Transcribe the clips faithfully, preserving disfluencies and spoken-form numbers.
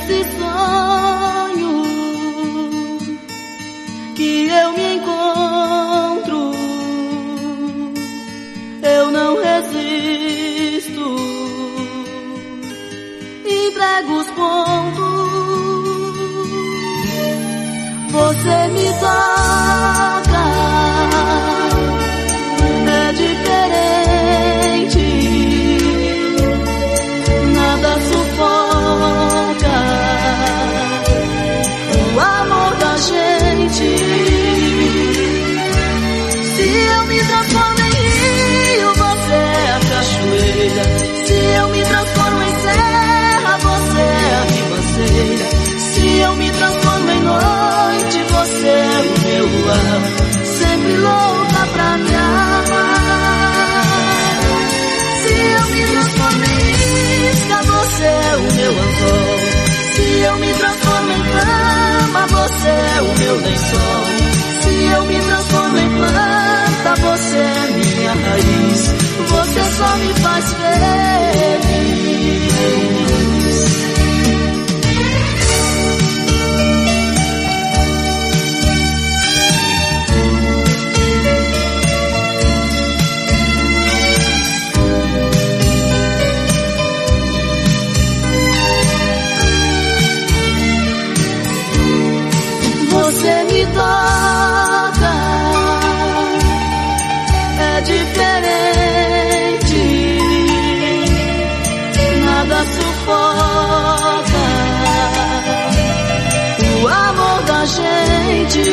nesse sonho que eu me encontro, eu não resisto, entrego os pontos. Você me toca, é diferente, nada sufoca o amor da gente. Se eu me transformo em rio, você é a cachoeira. Se eu me transformo em serra, você é a ribanceira. Se eu me transformo em noite, você é o meu luar, sempre louca pra me amar. Se eu me transformo em isca, você é o meu anzol. Se eu me transformo em cama, você é o meu lençol. Se eu me transformo em planta, você é minha raiz. Você só me faz feliz. Você me toca, é diferente, nada sufoca o amor da gente.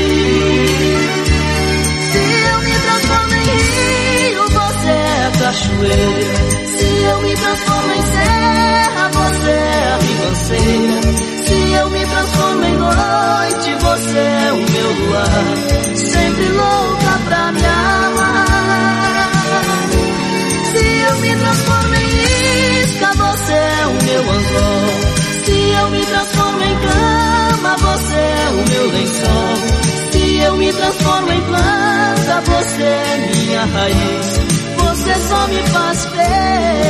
Se eu me transformo em rio, você é a cachoeira. Se eu me transformo em serra, você é a ribanceira. Se eu me transformo em noite, você é o meu luar, sempre louca pra me amar. Se eu me transformo em isca, você é o meu anzol. Se eu me transformo em cama, você é o meu lençol. Se eu me transformo em planta, você é minha raiz. Você só me faz feliz.